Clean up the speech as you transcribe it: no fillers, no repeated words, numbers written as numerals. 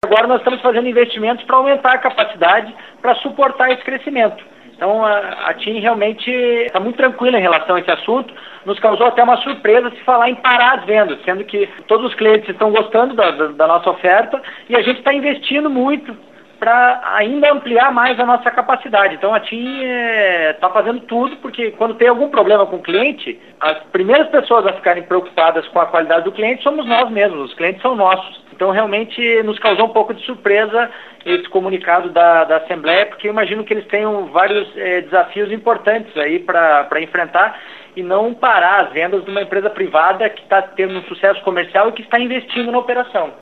Agora nós estamos fazendo investimentos para aumentar a capacidade para suportar esse crescimento. Então a TIM realmente está muito tranquila em relação a esse assunto. Nos causou até uma surpresa se falar em parar as vendas, sendo que todos os clientes estão gostando da nossa oferta e a gente está investindo muito para ainda ampliar mais a nossa capacidade. Então a TIM está fazendo tudo, porque quando tem algum problema com o cliente, as primeiras pessoas a ficarem preocupadas com a qualidade do cliente somos nós mesmos, os clientes são nossos. Então realmente nos causou um pouco de surpresa esse comunicado da Assembleia, porque eu imagino que eles tenham vários desafios importantes aí para enfrentar e não parar as vendas de uma empresa privada que está tendo um sucesso comercial e que está investindo na operação.